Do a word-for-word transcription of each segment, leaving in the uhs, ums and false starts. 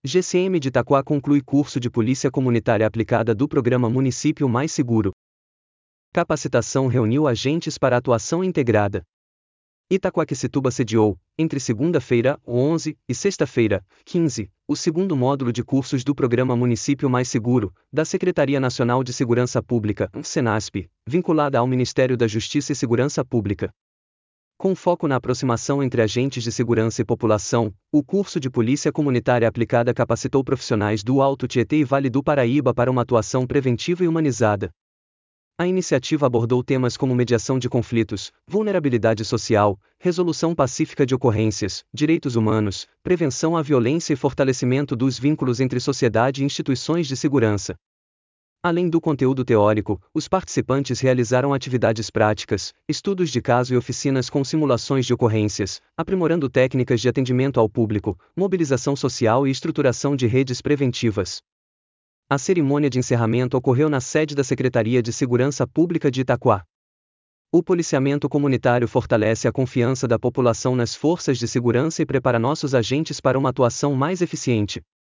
G C M de Itaquá conclui curso de Polícia Comunitária Aplicada do Programa Município Mais Seguro. Capacitação reuniu agentes para atuação integrada. Itaquaquecetuba sediou, entre segunda-feira, onze, e sexta-feira, quinze, o segundo módulo de cursos do Programa Município Mais Seguro, da Secretaria Nacional de Segurança Pública, Senasp, vinculada ao Ministério da Justiça e Segurança Pública. Com foco na aproximação entre agentes de segurança e população, o curso de Polícia Comunitária Aplicada capacitou profissionais do Alto Tietê e Vale do Paraíba para uma atuação preventiva e humanizada. A iniciativa abordou temas como mediação de conflitos, vulnerabilidade social, resolução pacífica de ocorrências, direitos humanos, prevenção à violência e fortalecimento dos vínculos entre sociedade e instituições de segurança. Além do conteúdo teórico, os participantes realizaram atividades práticas, estudos de caso e oficinas com simulações de ocorrências, aprimorando técnicas de atendimento ao público, mobilização social e estruturação de redes preventivas. A cerimônia de encerramento ocorreu na sede da Secretaria de Segurança Pública de Itaquá. O policiamento comunitário fortalece a confiança da população nas forças de segurança e prepara nossos agentes para uma atuação mais eficiente.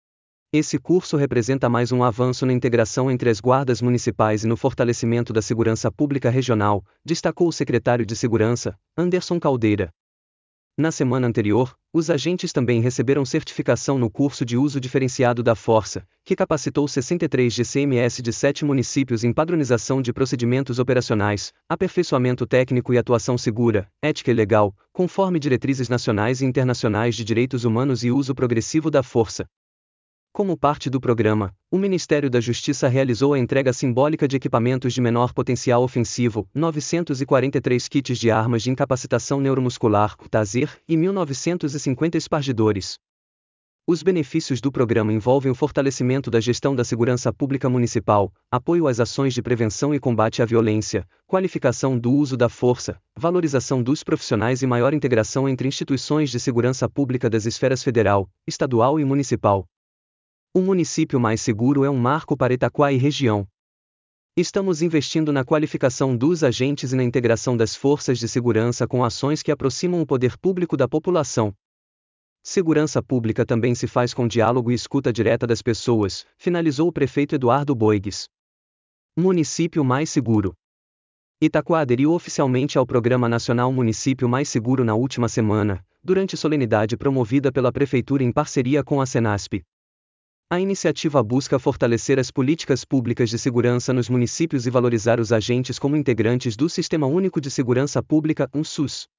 Esse curso representa mais um avanço na integração entre as guardas municipais e no fortalecimento da segurança pública regional, destacou o secretário de Segurança, Anderson Caldeira. Na semana anterior, os agentes também receberam certificação no curso de uso diferenciado da força, que capacitou sessenta e três G C M S de sete municípios em padronização de procedimentos operacionais, aperfeiçoamento técnico e atuação segura, ética e legal, conforme diretrizes nacionais e internacionais de direitos humanos e uso progressivo da força. Como parte do programa, o Ministério da Justiça realizou a entrega simbólica de equipamentos de menor potencial ofensivo, novecentos e quarenta e três kits de armas de incapacitação neuromuscular, Taser, e mil novecentos e cinquenta espargidores. Os benefícios do programa envolvem o fortalecimento da gestão da segurança pública municipal, apoio às ações de prevenção e combate à violência, qualificação do uso da força, valorização dos profissionais e maior integração entre instituições de segurança pública das esferas federal, estadual e municipal. O município mais seguro é um marco para Itaquá e região. Estamos investindo na qualificação dos agentes e na integração das forças de segurança com ações que aproximam o poder público da população. Segurança pública também se faz com diálogo e escuta direta das pessoas, finalizou o prefeito Eduardo Boigues. Município mais seguro. Itaquá aderiu oficialmente ao Programa Nacional Município Mais Seguro na última semana, durante solenidade promovida pela Prefeitura em parceria com a Senasp. A iniciativa busca fortalecer as políticas públicas de segurança nos municípios e valorizar os agentes como integrantes do Sistema Único de Segurança Pública, um SUS.